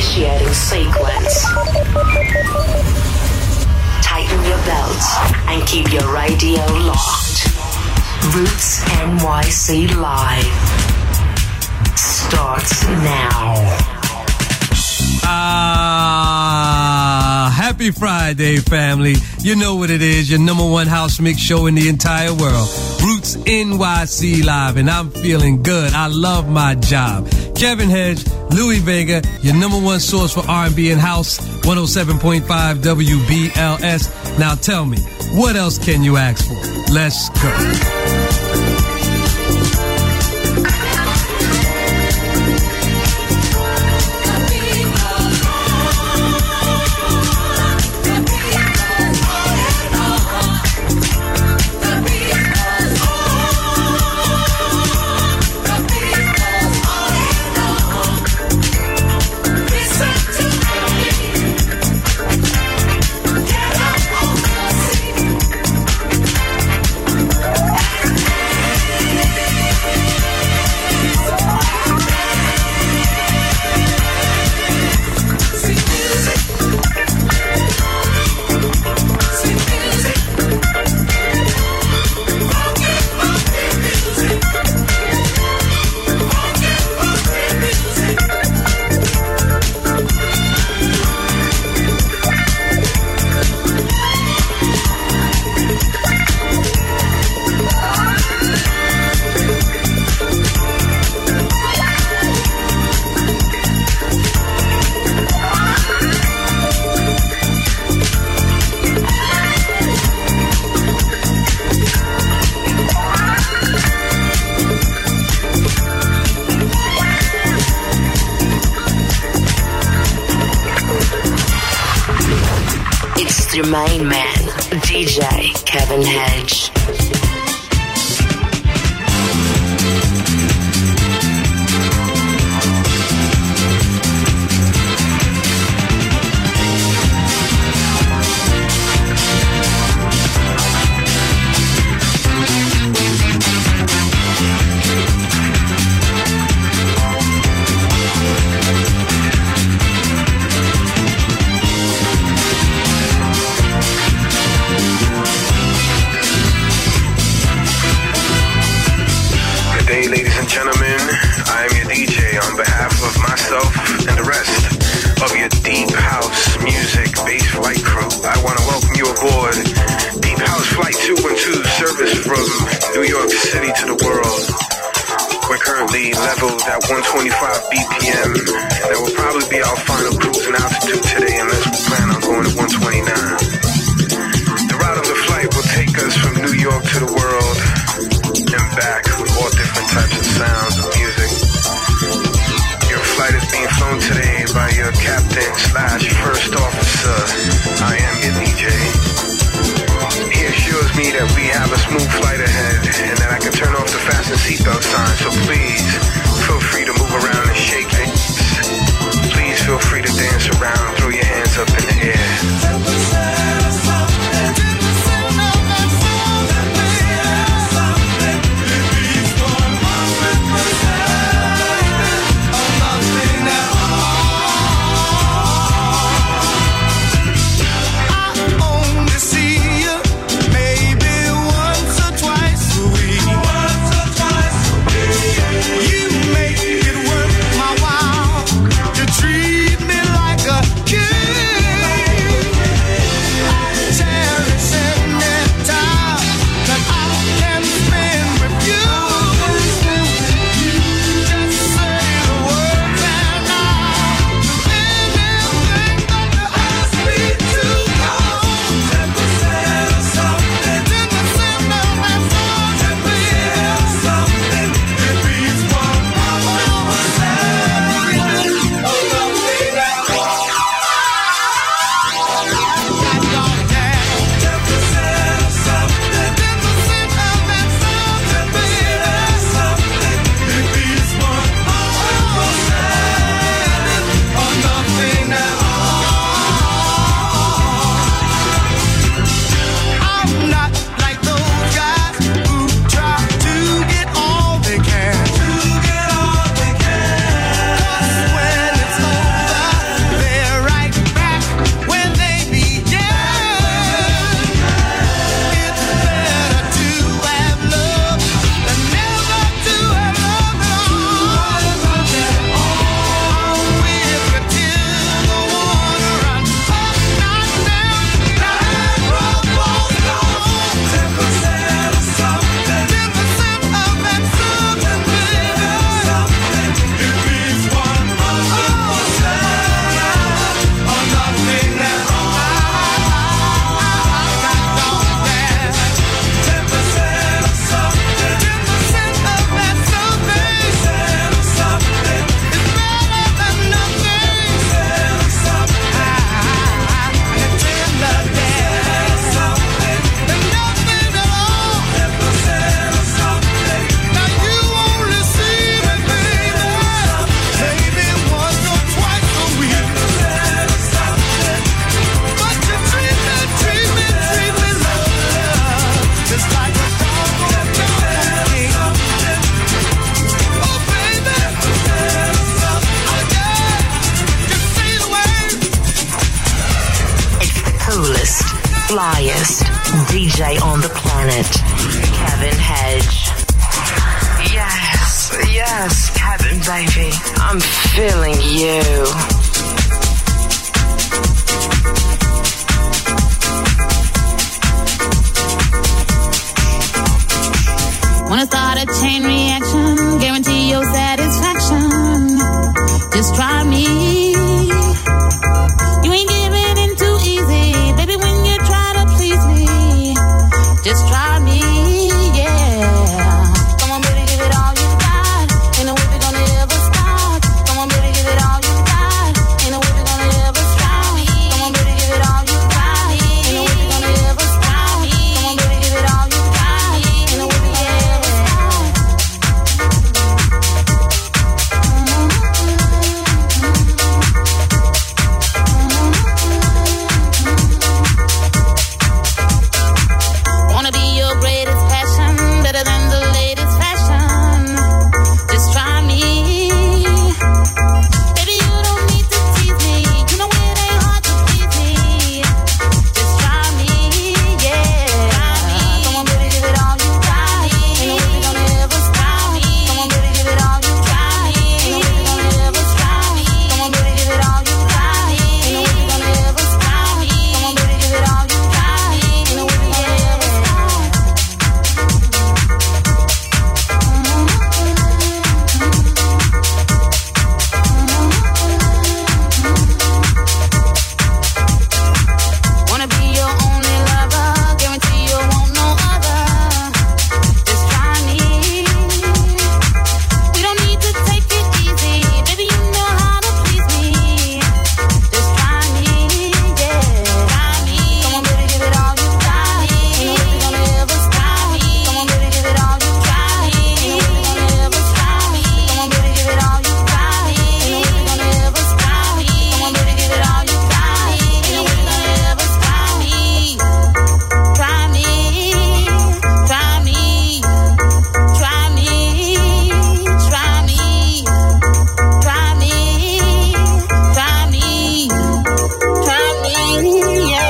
Initiating sequence. Tighten your belts and keep your radio locked. Roots NYC Live starts now. Happy Friday, family. You know what it is, your number one house mix show in the entire world. Roots NYC Live, and I'm feeling good. I love my job. Kevin Hedge, Louis Vega, your number one source for R&B and house, 107.5 WBLS. Now tell me, what else can you ask for? Let's go. Your main man, DJ Kevin Hedge. At 125 BPM. That will probably be our final cruising altitude today unless we plan on going to 129. The route of the flight will take us from New York to the world and back with all different types of sounds and music. Your flight is being flown today by your captain/first officer. I am your DJ. He assures me that we have a smooth flight ahead and that I can turn off the fasten seatbelt sign, so please feel free to move around and shake things. Please feel free to dance around, throw your hands up in the air. You make it worth my while. flyest DJ on the planet, Kevin Hedge. Yes, Kevin, baby. I'm feeling you. Wanna start a chain reaction, guarantee your satisfaction. Just try me. You ain't giving in too easy, baby, when you try to please me. Just try me, yeah. Come on, baby, give it all you got. Ain't no way we're gonna ever stop. Come on, baby, give it all you got. Ain't no way we're gonna ever stop. Come on, baby, give it all you got. Ain't no way we're gonna ever stop. Come on, baby, give it all you got. Ain't no way we're gonna ever stop. Wanna be your greatest passion, better than the latest fashion. Just try me. Baby, you don't need to tease me. You know it ain't hard to please me. Just try me, yeah. Try me. Come on, baby, give it all you got. Ain't no way we're gonna ever stop. Come on, baby, give it all you got. Ain't no way we're gonna ever stop. Come on, baby, give it all you got. Ain't no way we're gonna ever stop. Come on, baby, give it all you got. Ain't no way we're gonna ever stop. Wanna be your only lover, guarantee you won't no other. Just try me. We don't need to take it easy, baby, you know how to please me. Just try me, yeah. Try me. Come on, baby, give it all you got. Ain't no way we're gonna ever stop. Come on, baby, give it all you got. Ain't no way we're gonna ever stop. Come on, baby, give it all you got. Ain't no way we're gonna ever stop. Come on, baby, give it all you got. Ain't no way we're gonna ever stop. Try me, try me, try me, try me, try me, try me, try me, yeah.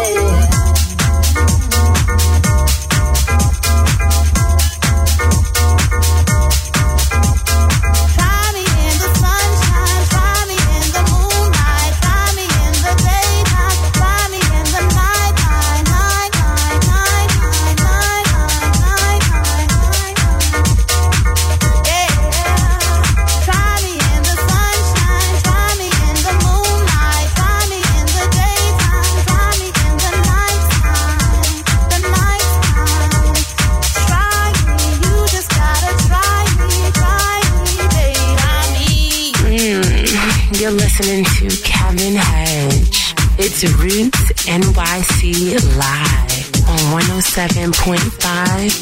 Try me in the sunshine, try me in the moonlight, try me in the daytime, try me in the night, night, night, night, night, night, night, night, night, night. Yeah. Try me in the sunshine, try me in the moonlight, try me in the daytime, try me in the nighttime, the nighttime. Try me, you just gotta try me, baby. Try me. You're listening to Kevin Hedge. It's Roots NYC Live on 107.5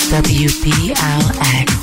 WBLX.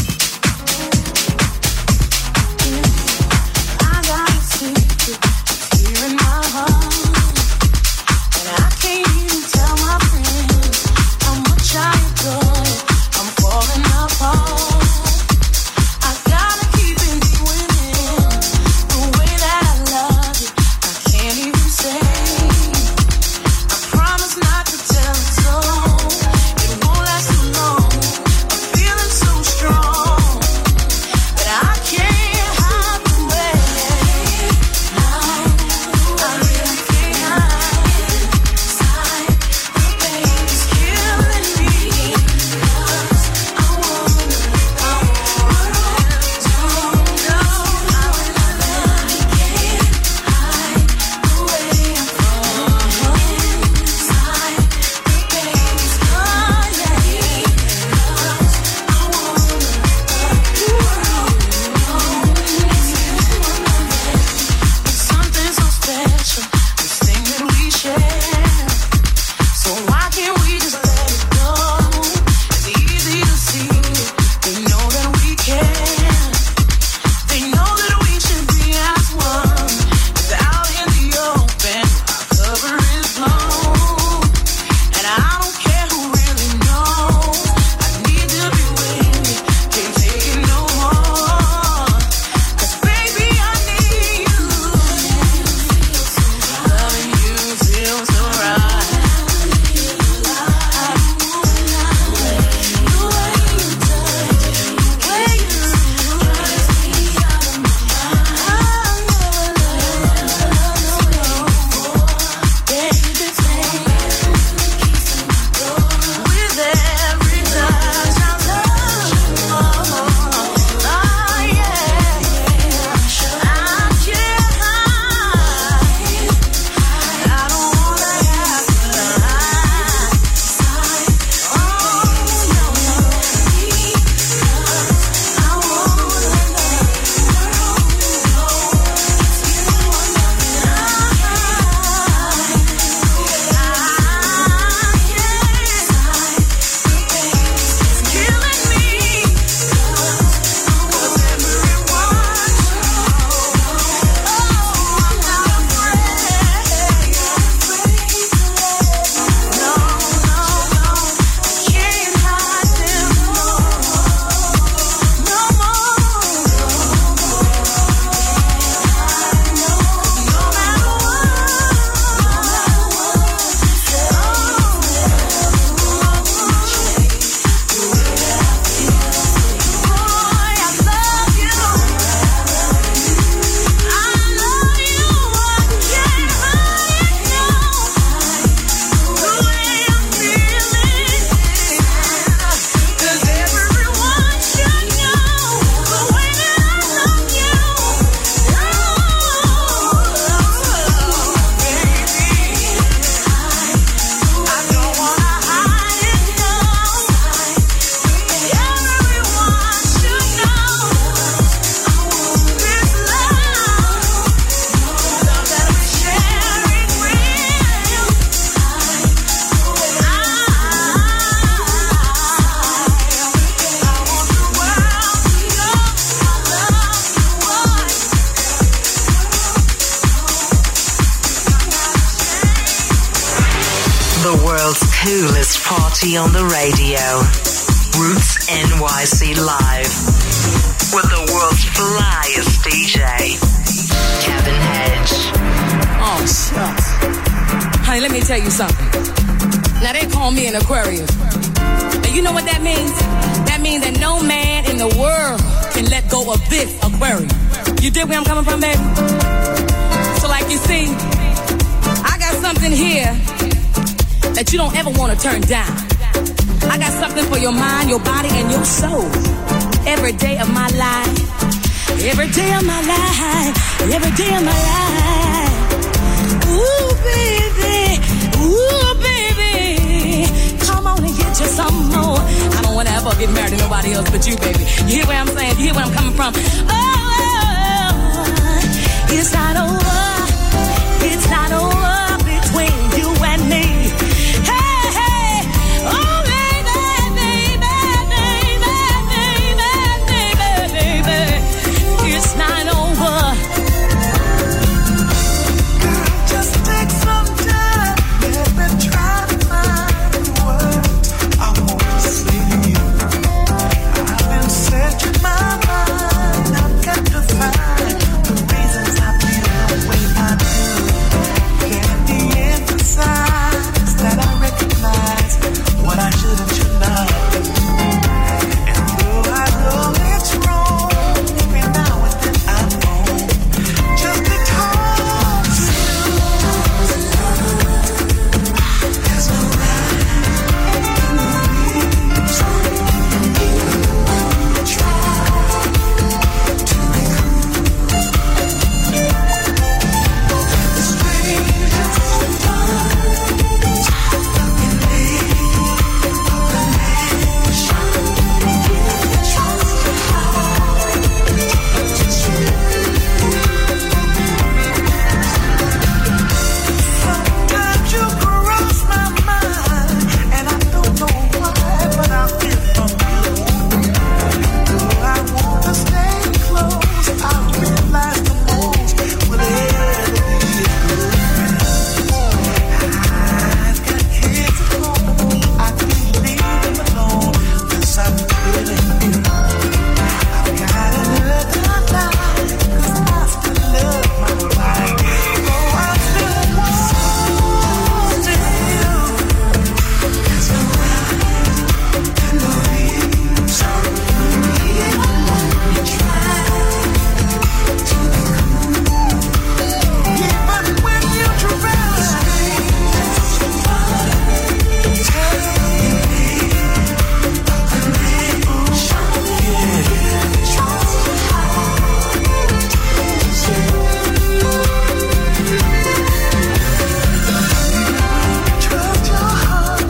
I got a secret here in my heart, and I can't even tell my friends how much I adore it. I'm falling apart. I gotta keep it winning the way that I love it. I can't even say. I promise not to tell it so. It won't last too long. I'm feeling so strong. world's coolest party on the radio. Roots NYC Live. With the world's flyest DJ, Kevin Hedge. Oh, shucks. Honey, let me tell you something. Now, they call me an Aquarius. And you know what that means? That means that no man in the world can let go of this Aquarium. You dig where I'm coming from, baby? So, like you see, I got something here that you don't ever want to turn down. I got something for your mind, your body, and your soul. Every day of my life. Every day of my life. Every day of my life. Ooh, baby. Ooh, baby. Come on and get you some more. I don't want to ever get married to nobody else but you, baby. You hear what I'm saying? You hear where I'm coming from? Oh, it's not over. It's not over between you and me. Hey, hey. Oh, baby, baby, baby, baby, baby, baby. It's not over. Just take some time. Let me try to find the words I want to say to you. I've been searching my mind. I've got to find the reasons I feel the way I do. Can be emphasized that I recognize what I should and should not do. And though I know it's wrong, every now and then I know just to talk to you. There's no right in the leaves. You try to be cool. The strangest times in me of the nation. You trust to hide just you. Sometimes you cross my mind, and I don't know why, but I feel from you. Though I want to stay close, I realize the most will ever be good. I've got kids at home, I can't leave them alone, 'cause I'm feeling you. I've got another life, 'cause I still love my wife. Oh, I still want you. There's no right and no reason. You try to be cool. Even when you try, telling me of the nation. Trust to hide just you. Trust your heart.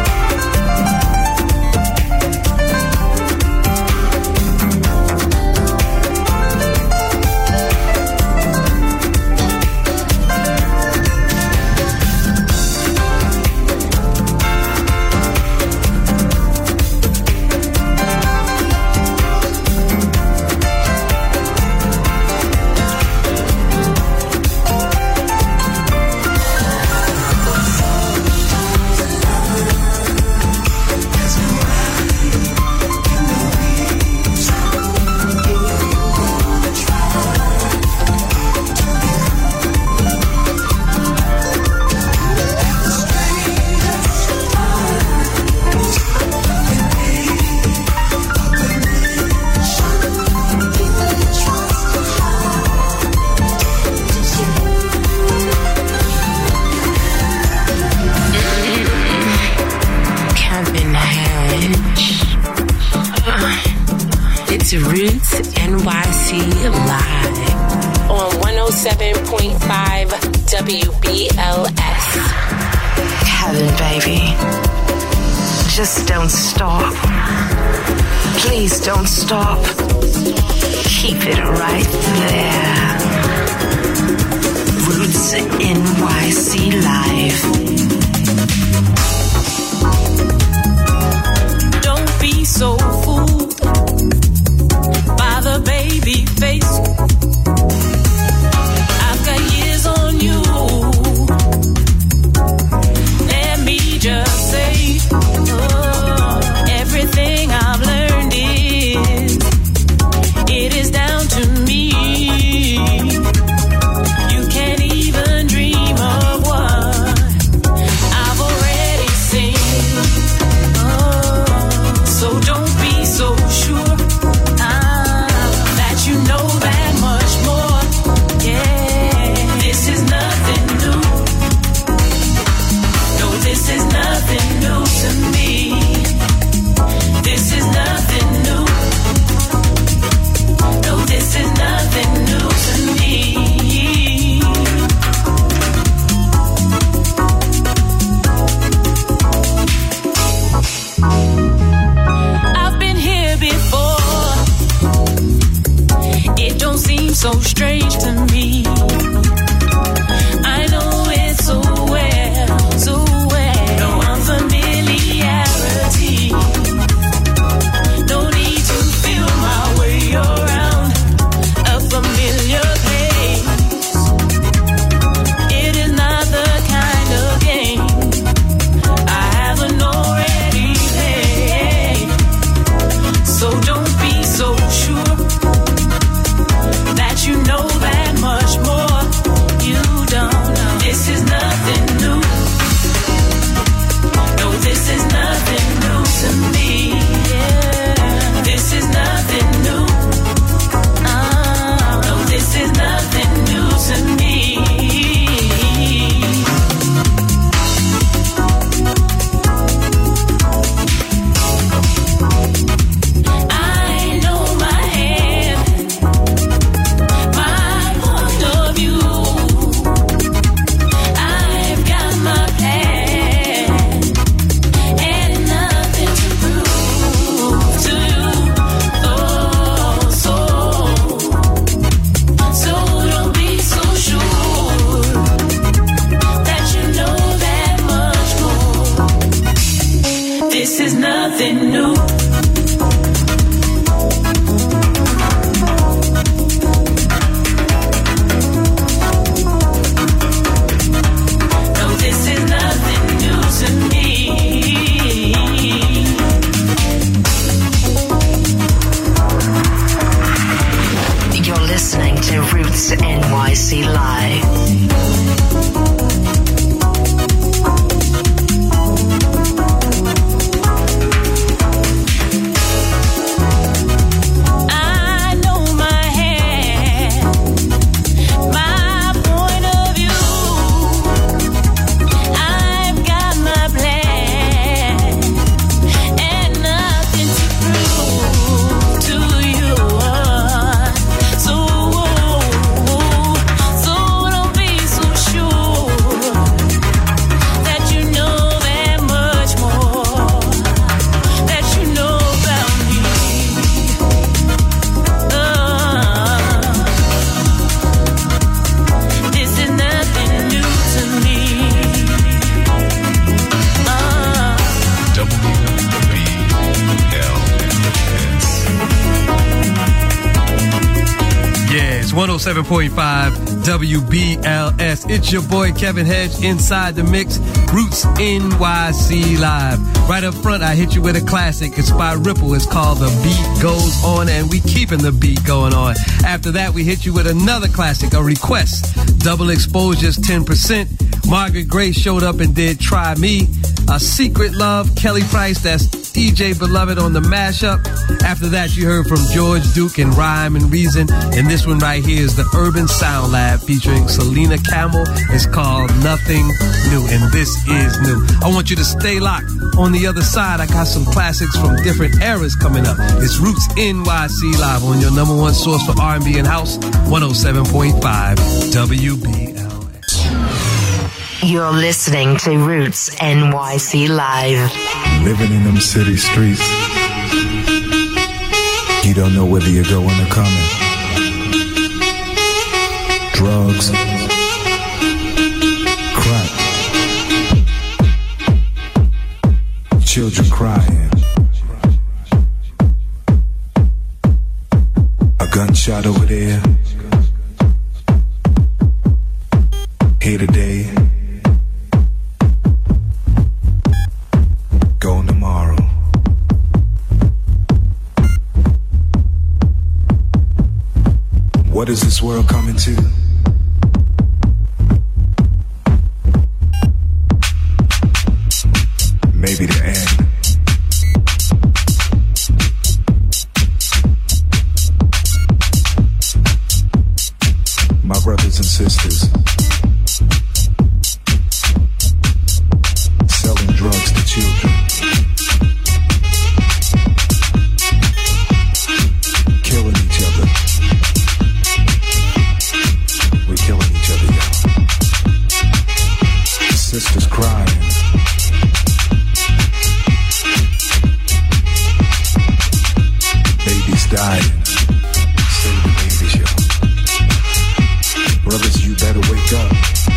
There's no right and no reason. You wanna try to be cool. And the strangest times in me of the nation. You trust to hide just you. Kevin Hedge. It's Roots NYC Live on 107.5 WBLS. Kevin, baby. Just don't stop. Please don't stop. Keep it right there. Roots NYC Live. Don't be so fooled by the baby face. I've got years on you. Let me just NYC Live. I know my hand, my point of view. I've got my plan and nothing to prove to you. So don't be so sure that you know that much more, that you know about me. This is nothing new to me. Yeah, it's 107.5 WBLS. It's your boy Kevin Hedge inside the mix. Roots NYC Live. Right up front, I hit you with a classic. It's by Ripple. It's called The Beat Goes On, and we keeping the beat going on. After that, we hit you with another classic, a request. Double Exposure's 10%. Margaret Gray showed up and did Try Me. A Secret Love, Kelly Price, that's DJ Beloved on the mashup. After that, you heard from George Duke and Rhyme and Reason. And this one right here is the Urban Sound Lab featuring Selena Campbell. It's called Nothing New, and this is new. I want you to stay locked. On the other side, I got some classics from different eras coming up. It's Roots NYC Live on your number one source for R&B and House, 107.5 WBLS. You're listening to Roots NYC Live. Living in them city streets, you don't know whether you're going or coming. Drugs, crack, children crying, a gunshot over there, here today, gone tomorrow. What is this world coming to? Maybe the end. My brothers and sisters, selling drugs to children, killing each other. We're killing each other, y'all. Sisters crying, babies dying. Save the babies, y'all. Brothers, you better wake up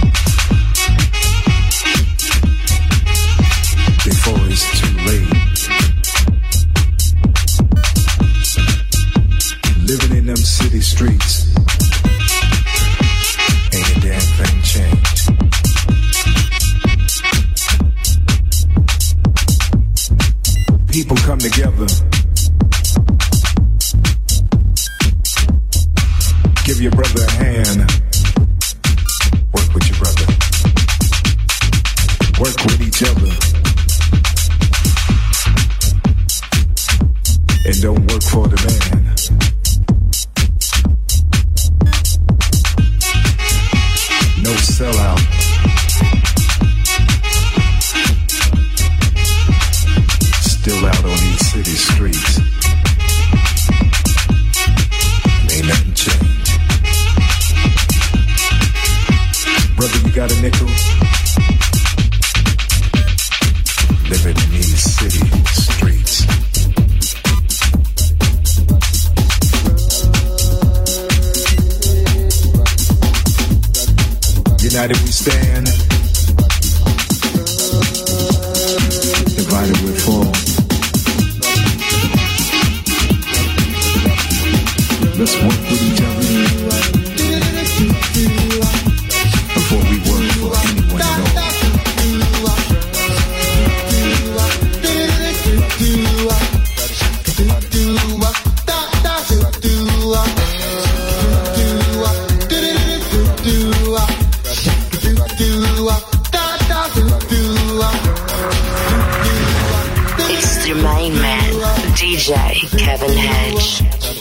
before it's too late. Living in them city streets, ain't a damn thing changed. People come together, give your brother a hand, work with your brother, work with each other, and don't work for the man. No sellout. Still out on these city streets. Ain't nothing changed. Brother, you got a nickel? Living in these city streets. United we stand, divided we fall. Let's work with each other before we work for anyone at all. DJ Kevin Hedge.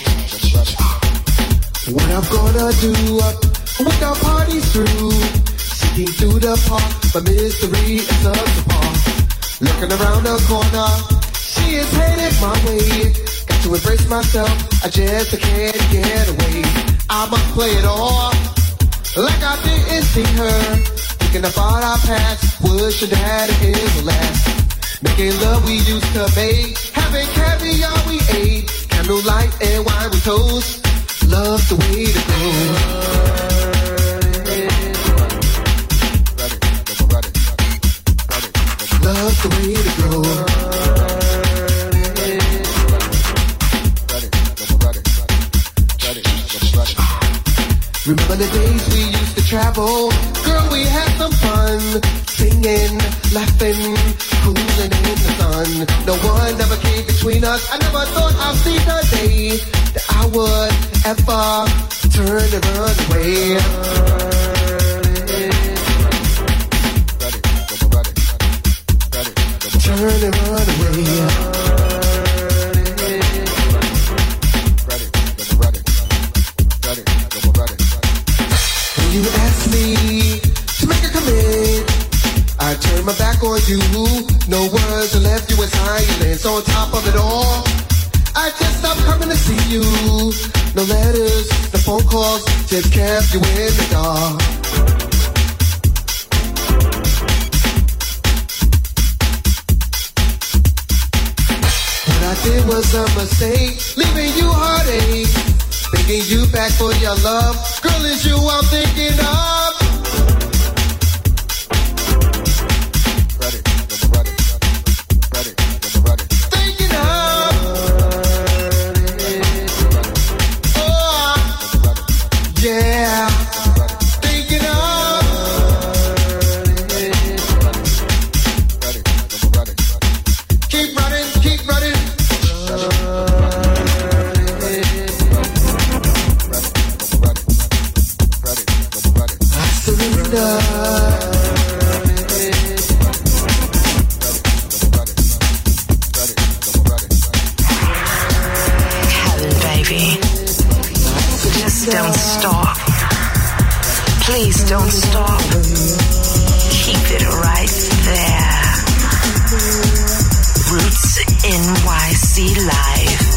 What I'm gonna do with our parties through, seeking through the park, but mystery is up to par. Looking around the corner, she is headed my way. Got to embrace myself, I just can't get away. I must play it off like I didn't see her. Thinking about our past, wishing that it will last. Making love we used to make, having caviar we ate, candlelight and wine we toast. Love's the way to go. Love's the way to go. Remember the days we used to travel? Girl, we had some fun. Singing, laughing, cooling in the sun. No one ever came between us. I never thought I'd see the day that I would ever turn and run away. Turn and run away. You asked me to make a commit, I turned my back on you. No words left you in silence. On top of it all, I just stopped coming to see you. No letters, no phone calls, just kept you in the dark. What I did was a mistake, leaving you heartache. Thinking you back for your love. Girl, it's you I'm thinking of. Thinking of. Oh, yeah. Thinking of. Keep running, keep running. Kevin, baby, just don't stop. Please don't stop. Keep it right there. Roots NYC Live.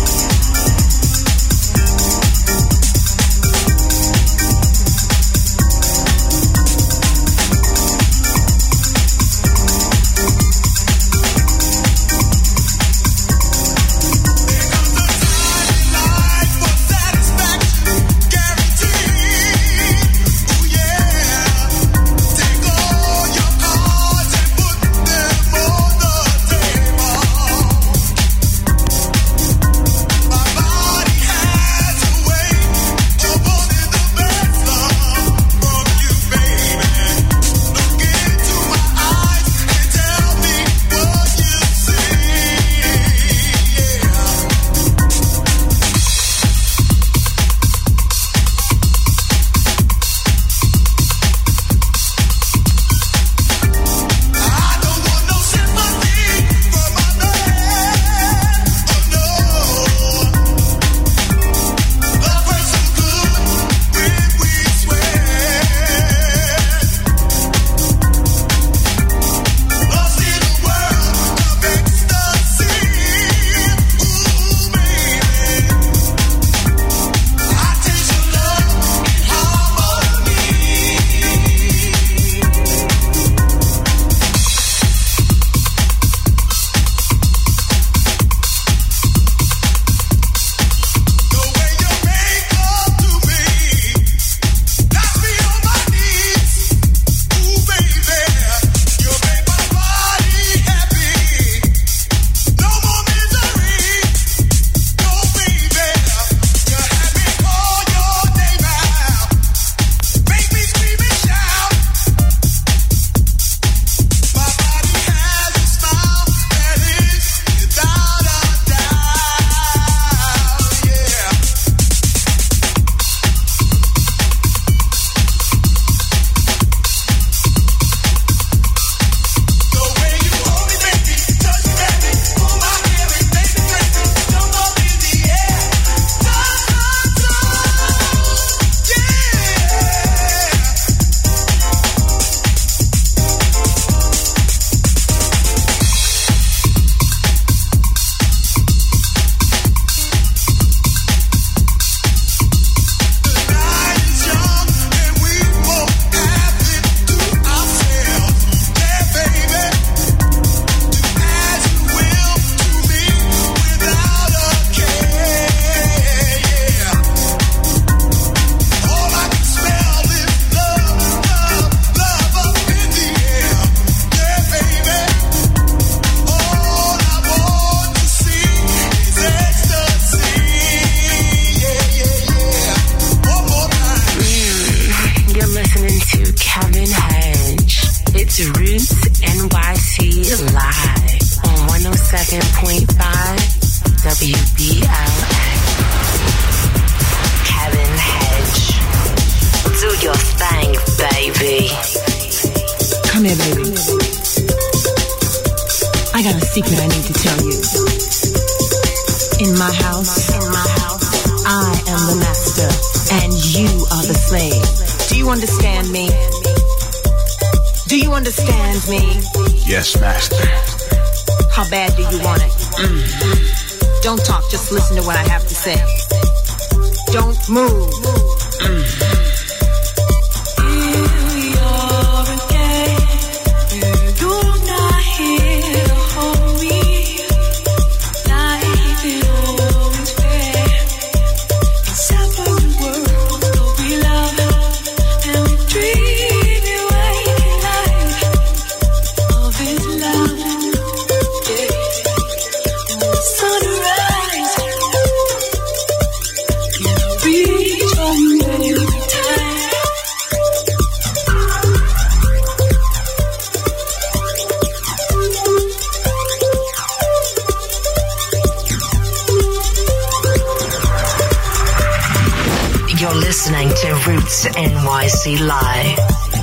listening to Kevin Hedge. It's Roots NYC live on 107.5 WBLS. Kevin Hedge. Do your thing, baby. Come here, baby. I got a secret I need to tell you. In my house, I am the master, and you are the slave. Do you understand me? Do you understand me? Yes, master. How bad do you want it? Don't talk, just listen to what I have to say. Don't move. Listening to Roots NYC Live.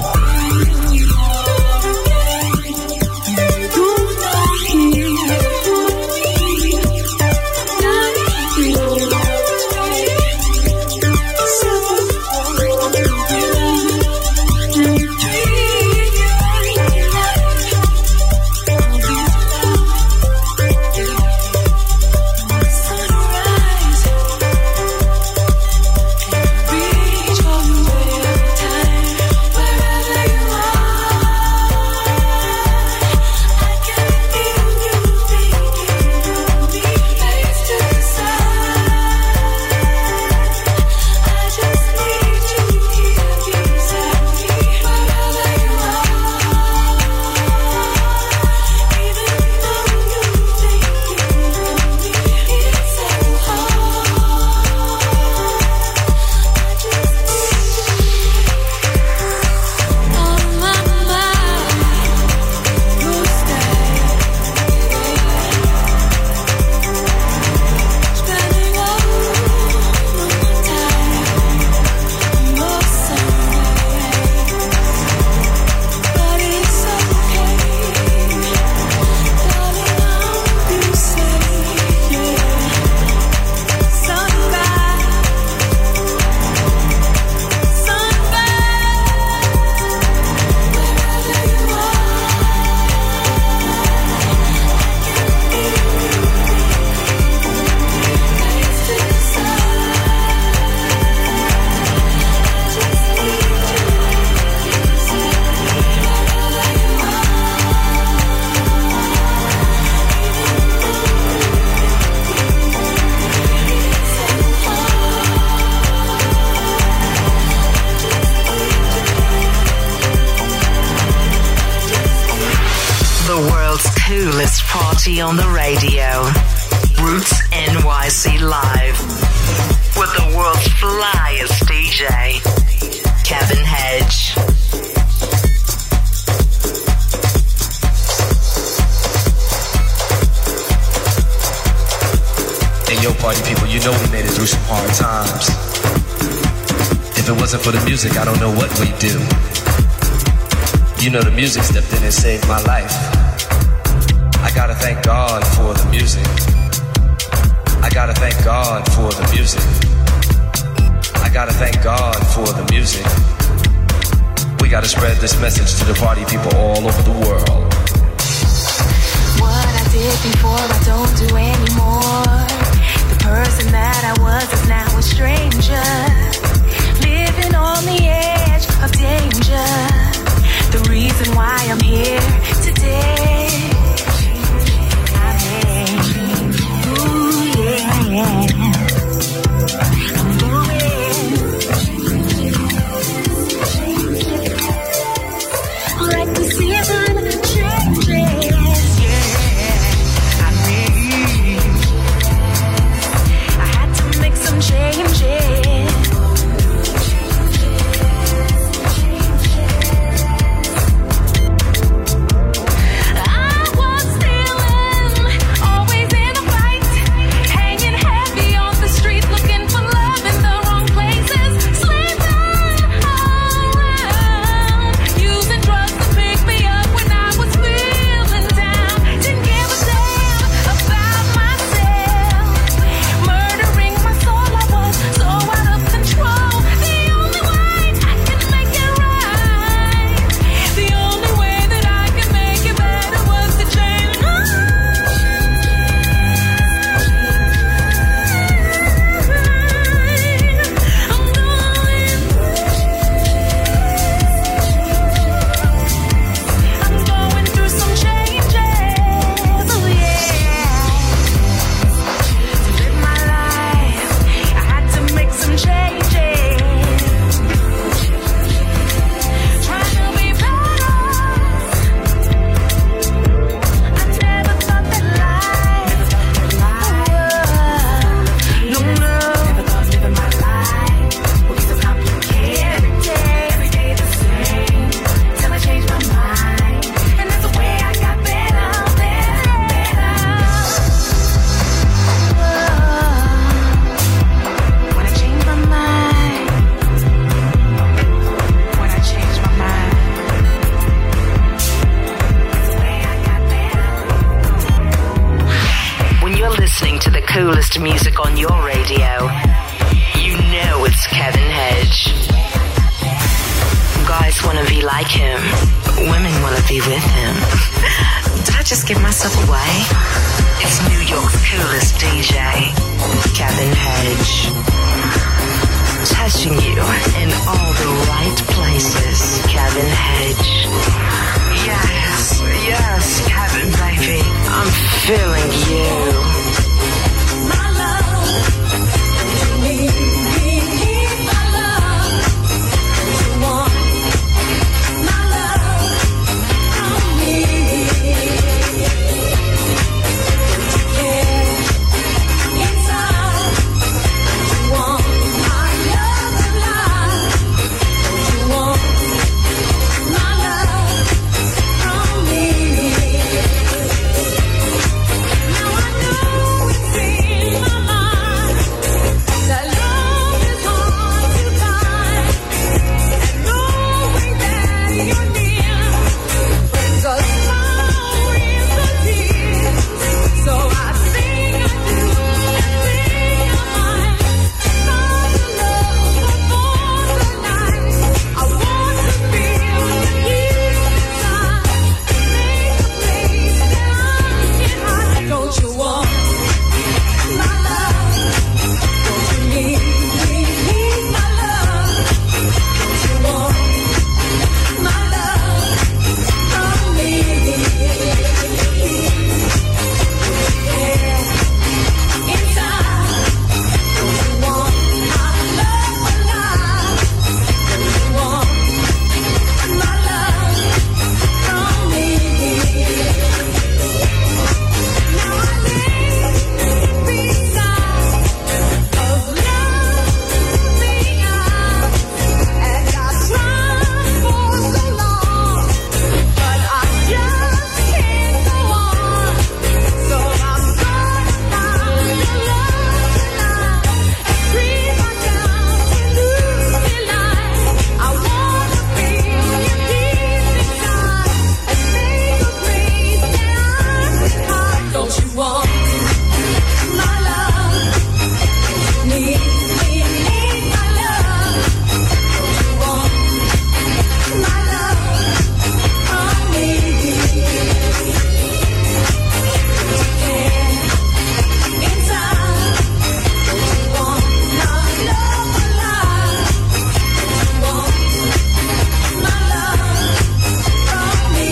On the radio, Roots NYC Live, with the world's flyest DJ, Kevin Hedge. Hey, yo, party people, you know we made it through some hard times. If it wasn't for the music, I don't know what we'd do. You know, the music stepped in and saved my life. I gotta thank God for the music. I gotta thank God for the music. I gotta thank God for the music. We gotta spread this message to the party people all over the world. What I did before I don't do anymore. The person that I was is now a stranger. Living on the edge of danger. The reason why I'm here today. Like the season changes, I had to make some changes. coolest music on your radio. You know it's Kevin Hedge. Guys want to be like him. Women want to be with him. Did I just give myself away? It's New York's coolest DJ, Kevin Hedge. Touching you in all the right places, Kevin Hedge. Yes, yes, Kevin, baby. I'm feeling you. My love, me, my love. You want my love from me. Yeah, inside. You want my love alive. You want my love from me. Now I know it's in my mind that love is hard to find, and knowing that you're near brings a smile in the tears. So I think I do, and think I might find the love before the night. I want to feel the heat inside, make a place that I can hide. Don't you want my love? Don't you need my love? Don't you want my love from me? Yeah, inside. Don't you want my love alive? Don't you want my love from me? Now I live beside of loving eyes, and I tried for so long, but I just can't go on. So I'm gonna find your love tonight and breathe my down to lose delight. I wanna feel your deep inside and make a place that I can hide. Don't you want my love? Need my love. Don't you want my love from me? Yeah, inside. Don't you want my love alive? Don't you want my love from me?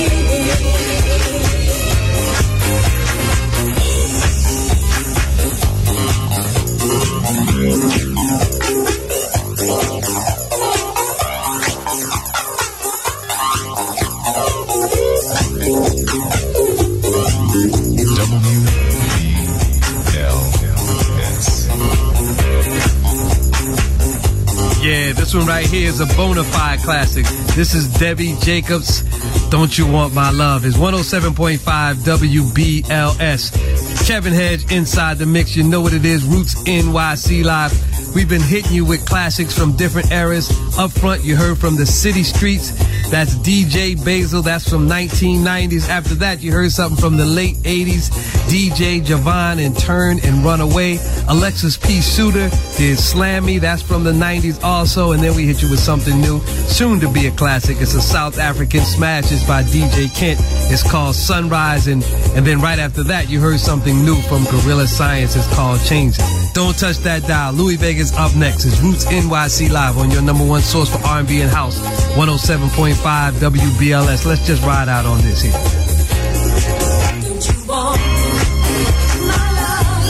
'm. Yeah, this one right here is a bona fide classic. This is Debbie Jacobs, Don't You Want My Love. It's 107.5 WBLS. Kevin Hedge inside the mix. You know what it is, Roots NYC Live. We've been hitting you with classics from different eras. Up front, you heard from the City Streets. That's DJ Basil. That's from 1990s. After that, you heard something from the late 80s. DJ Javon and Turn and Run Away. Alexis P. Suter did Slam Me. That's from the 90s also. And then we hit you with something new, soon to be a classic. It's a South African smash. It's by DJ Kent. It's called Sunrise. And then right after that, you heard something new from Gorilla Science. It's called Changes. Don't touch that dial. Louis Vega's up next. It's Roots NYC Live on your number one source for R&B and House. 107.5 WBLS. Let's just ride out on this here. Don't you want my love?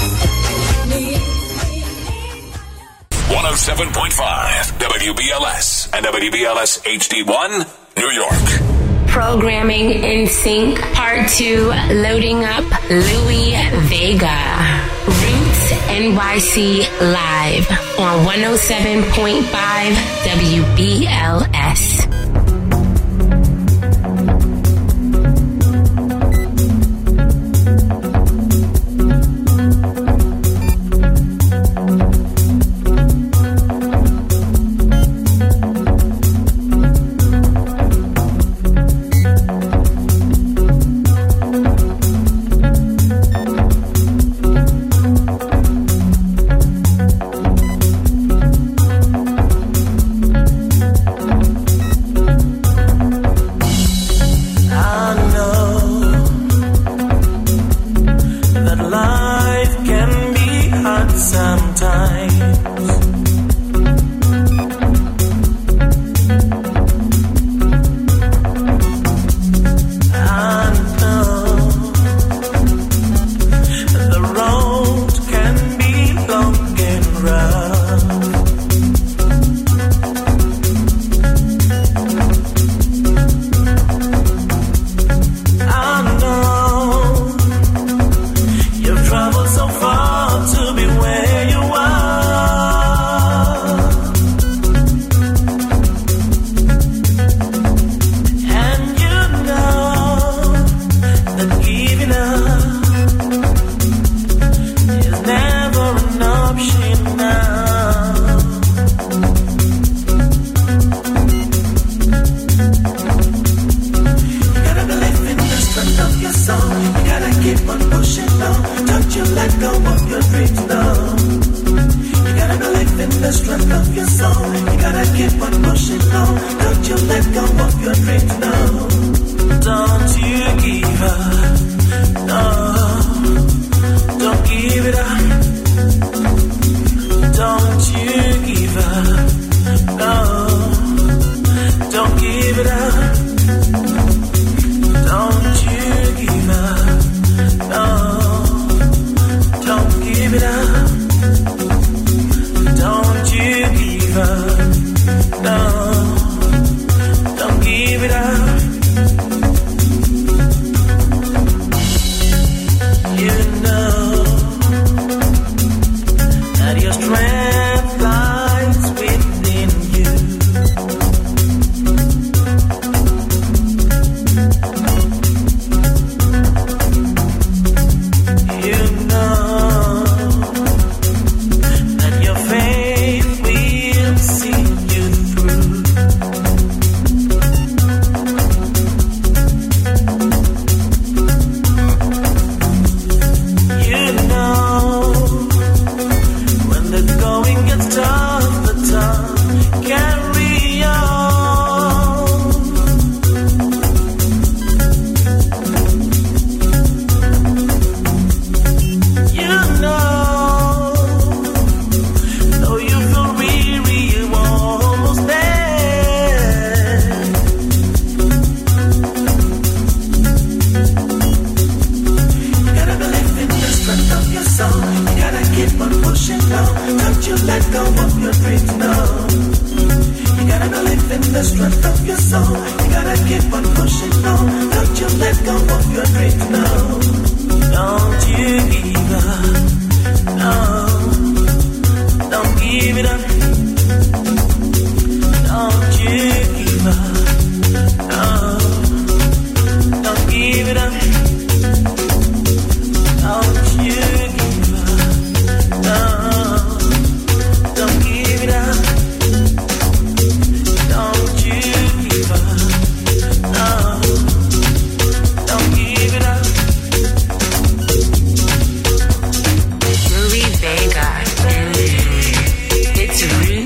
107.5 WBLS and WBLS HD1, New York. Programming in Sync, Part 2, loading up Louis Vega. Roots NYC Live on 107.5 WBLS. gotta keep on pushing on. Don't you let go of your dreams now. Don't you give up. No, don't give it up. Don't you give up. No, don't give it up. Don't you give up. No, don't give it up. Don't you give up. No, don't give it up. Louis Vega. It's Roots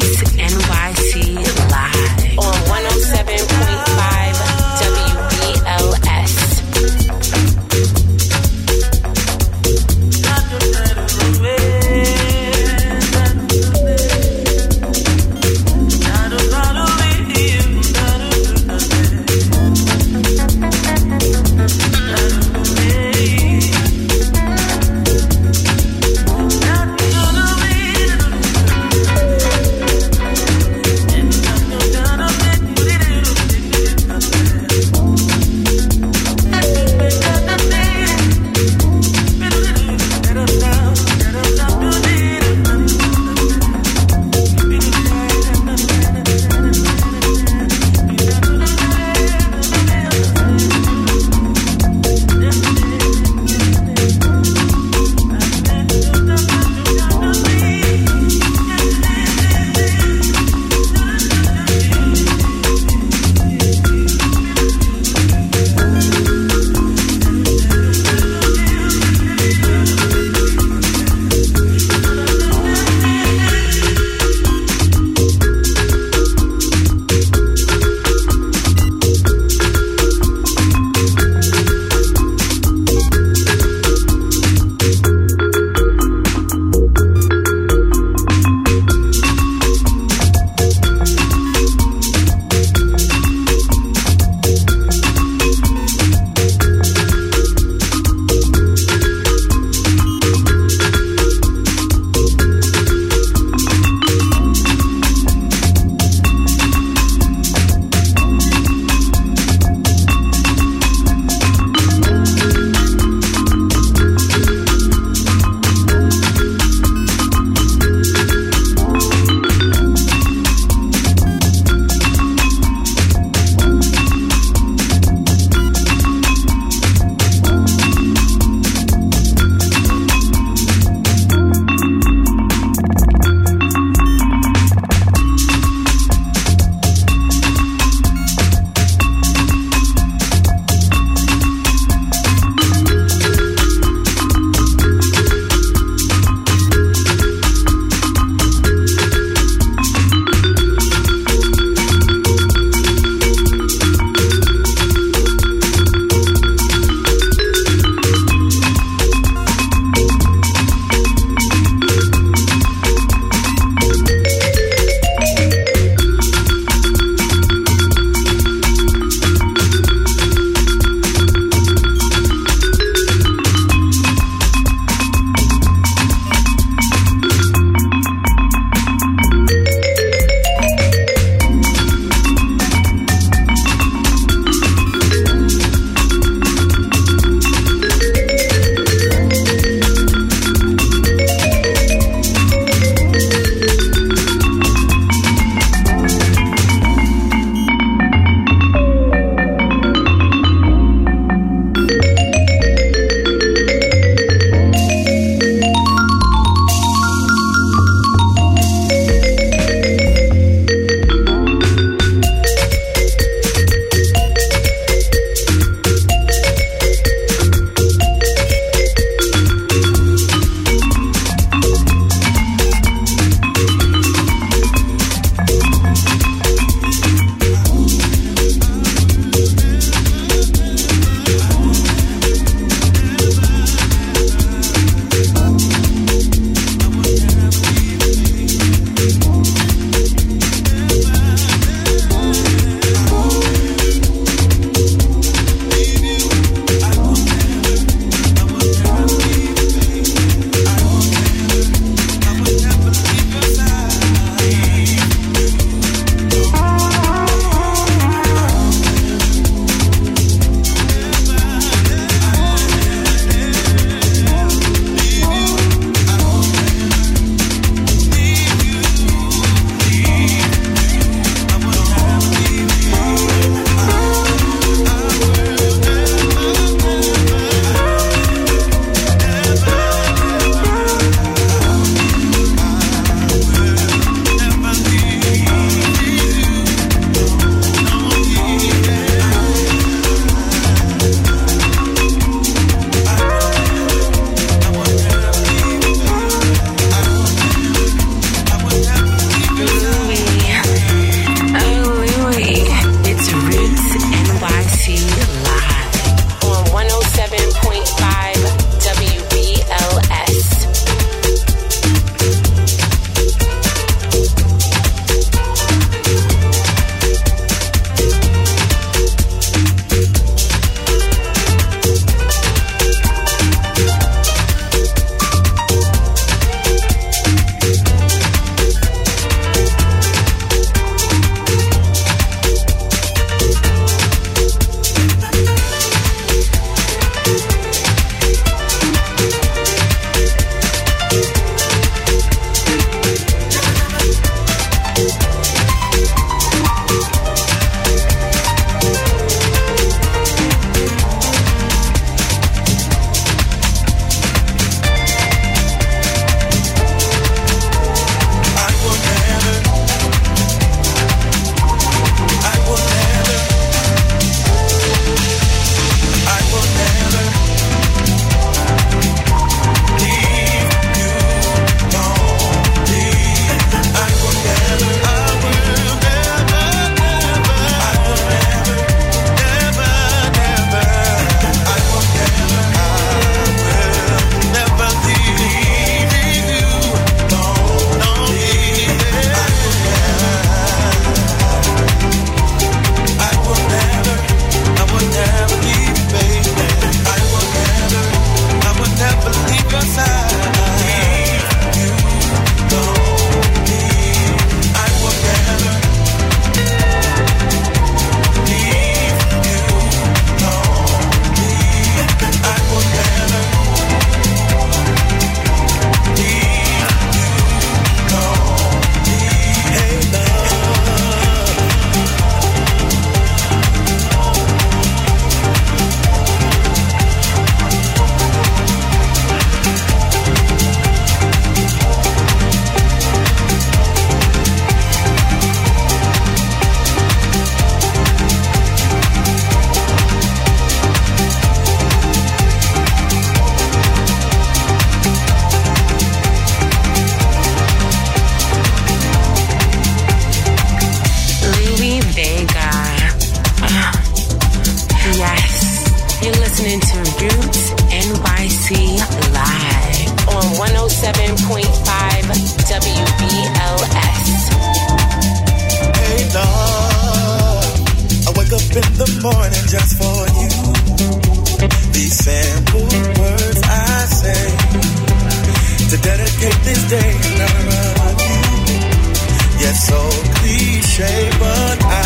listening to Roots NYC live on 107.5 WBLS. Hey Lord, I wake up in the morning just for you. These simple words I say to dedicate this day in honor of you. Yes, so cliche, but I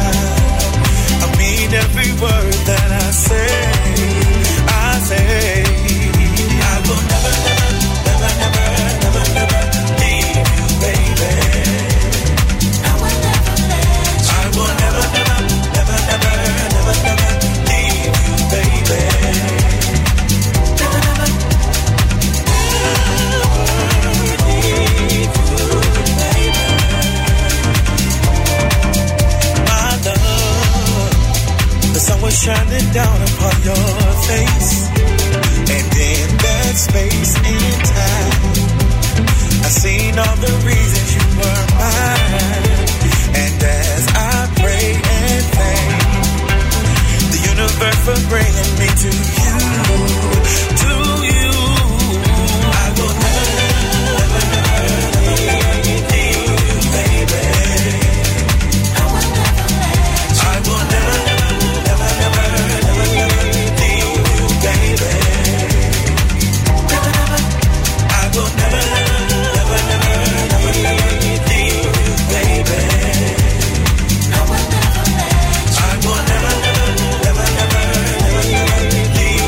mean every word that I say. I will never, never, never, never, never, never leave you, baby. I will never let you. I will never, never, never, never, never, never leave you, baby. Never, never, never leave you, baby. My love, the sun was shining down upon your face, and in that space in time, I seen all the reasons you were mine. And as I pray and thank the universe for bringing me to you, I will never, never, never leave you, baby. I will never let you. I will never, never, never, never, never leave you, baby. Never, never. I will never, never, never, never, never leave you, baby. I will never let you. I will never, never, never, never, never leave you,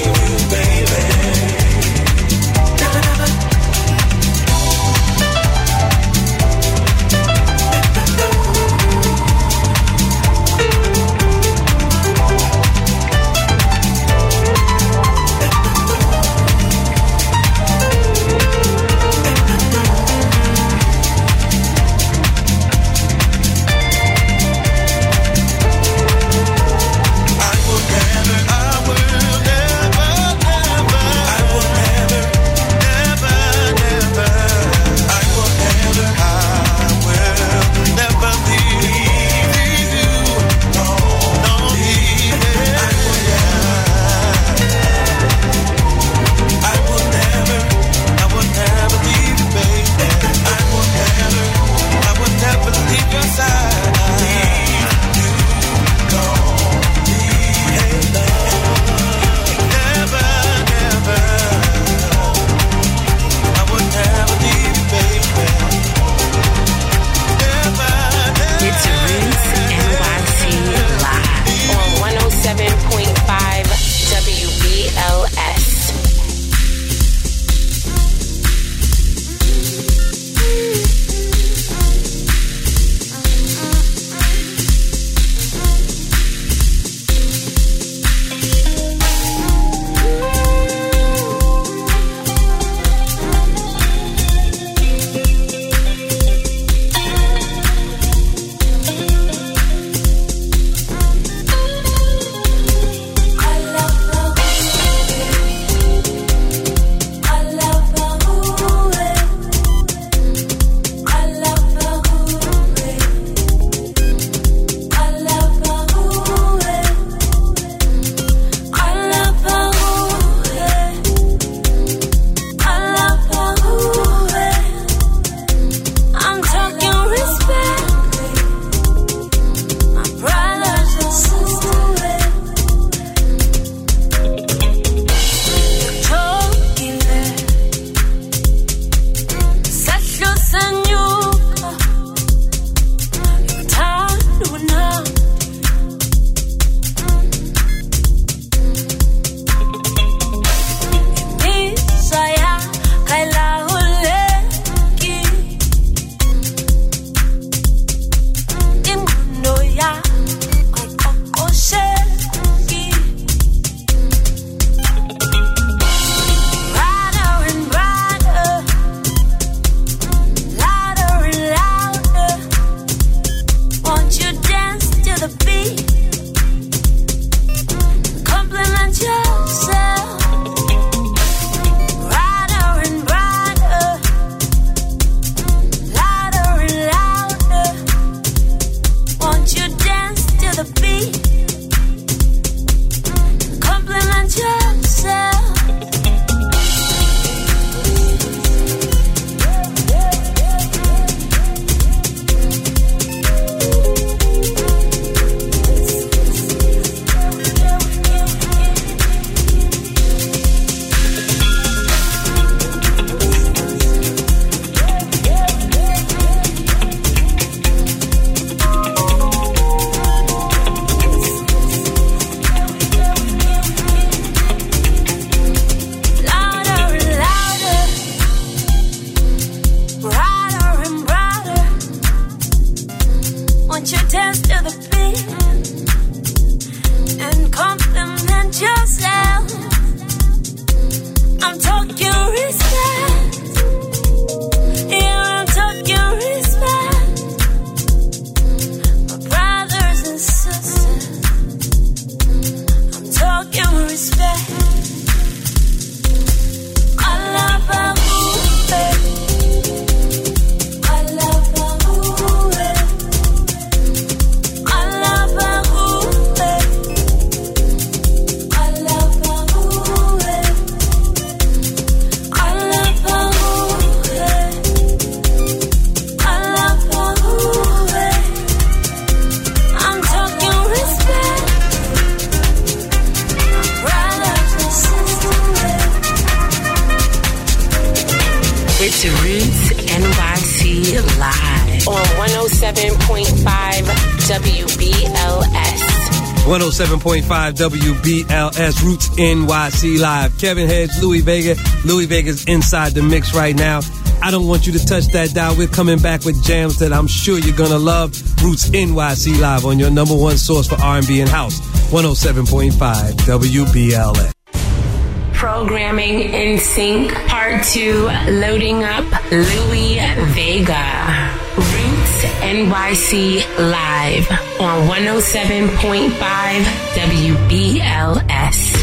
to Roots NYC Live on 107.5 WBLS. 107.5 WBLS, Roots NYC Live. Kevin Hedge, Louis Vega. Louis Vega's inside the mix right now. I don't want you to touch that dial. We're coming back with jams that I'm sure you're going to love. Roots NYC Live on your number one source for R&B and house. 107.5 WBLS. Programming in Sync, Part 2, loading up Louis Vega. Roots NYC Live on 107.5 WBLS.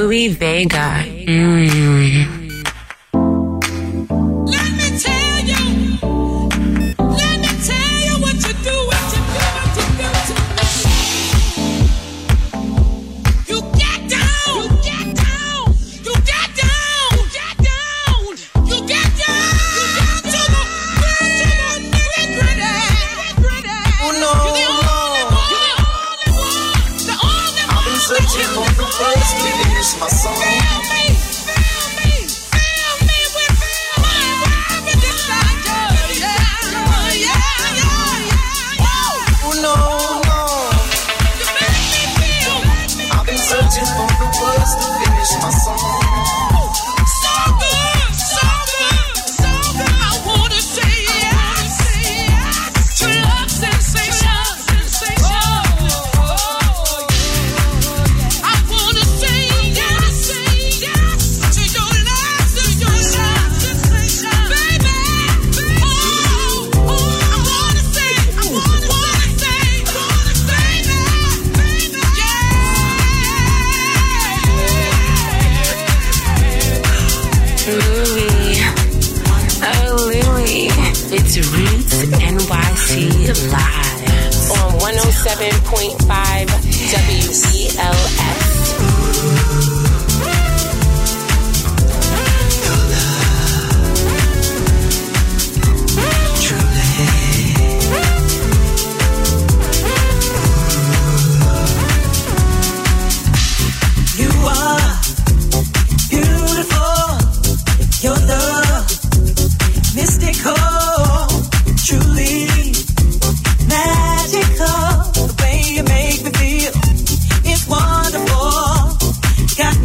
Louis Vega. Let me tell you what you do, what you do, what you do to me. You get down, you get down, you get down, you get down, you get down to the nitty-gritty. Oh no, I've been searching for the first to finish my song. Searching for the words to finish my song. So good, so good, so good. I wanna say yes to love sensation, sensation. I wanna say yes to your love sensation, baby. I wanna say, Louis. Oh, Louis. It's Roots NYC Live on 107.5 WBLS. You are beautiful. Your love, mystical, truly magical. The way you make me feel is wonderful. Got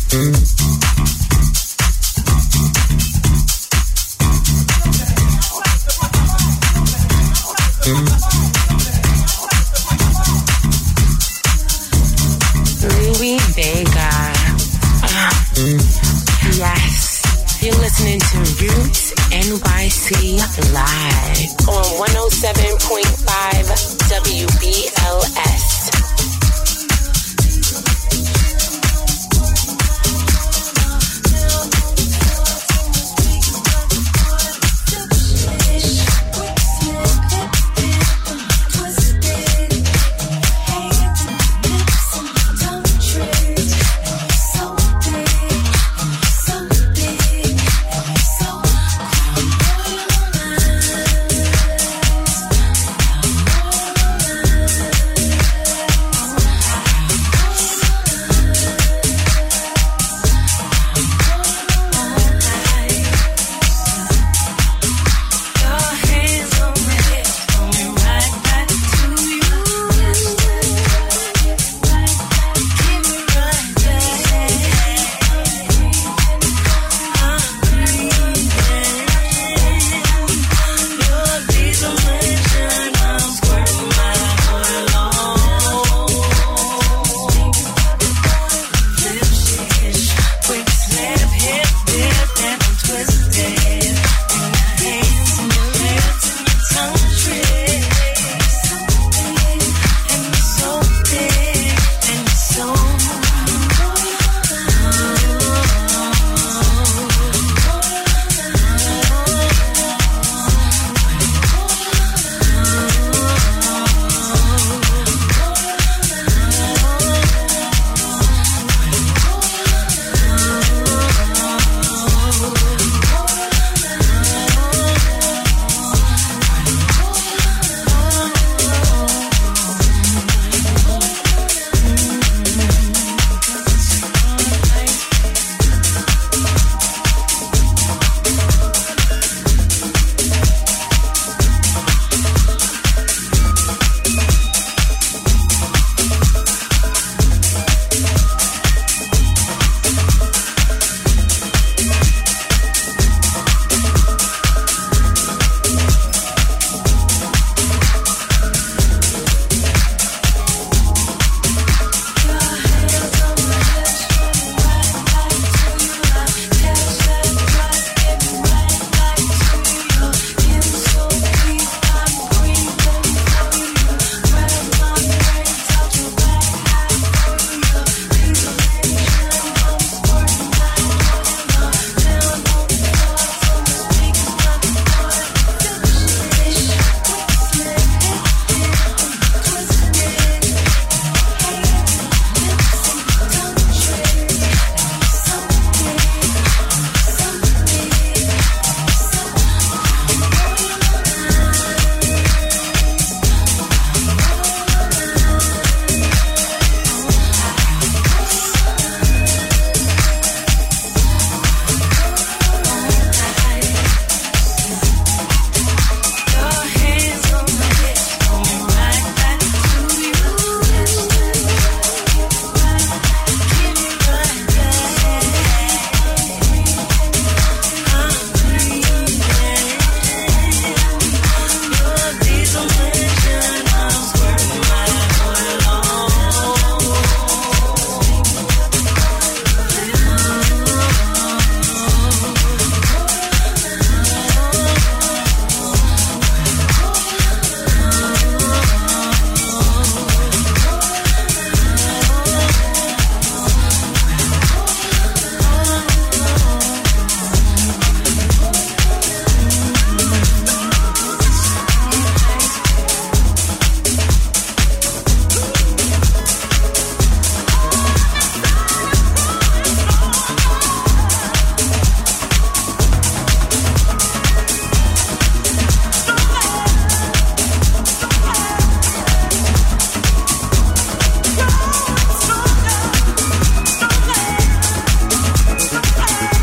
Louis Vega. Yes, you're listening to Roots NYC live on 107.5 WBLS.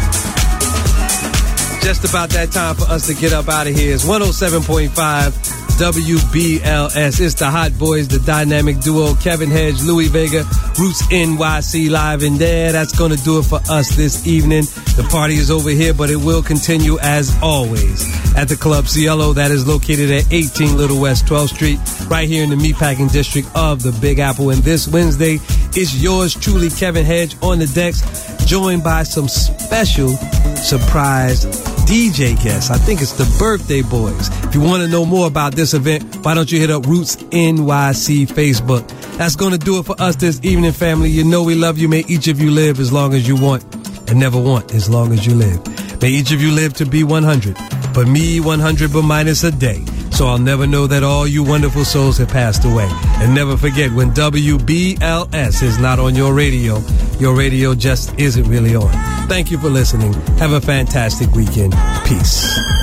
Just about that time for us to get up out of here. It's 107.5 WBLS. It's the Hot Boys, the dynamic duo, Kevin Hedge, Louis Vega, Roots NYC live in there. That's going to do it for us this evening. The party is over here, but it will continue as always at the Club Cielo that is located at 18 Little West 12th Street, right here in the meatpacking district of the Big Apple. And this Wednesday, it's yours truly, Kevin Hedge, on the decks, joined by some special surprise DJ guests. I think it's the Birthday Boys. If you want to know more about this event, why don't you hit up Roots NYC Facebook. That's going to do it for us this evening, family. You know we love you. May each of you live as long as you want and never want as long as you live. May each of you live to be 100, but me 100 but minus a day. So I'll never know that all you wonderful souls have passed away. And never forget, when WBLS is not on your radio just isn't really on. Thank you for listening. Have a fantastic weekend. Peace.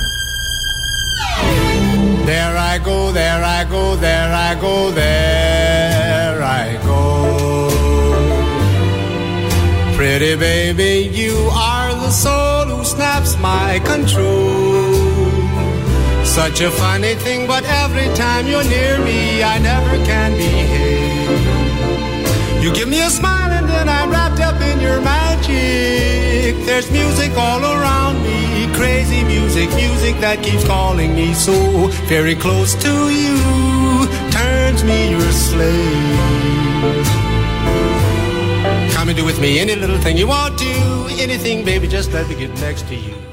There I go, there I go, there I go, there I go. Pretty baby, you are the soul who snaps my control. Such a funny thing, but every time you're near me, I never can behave. You give me a smile and then I'm wrapped up in your magic. There's music all around me, crazy music, music that keeps calling me so very close to you, turns me your slave. Come and do with me any little thing you want to, anything, baby, just let me get next to you.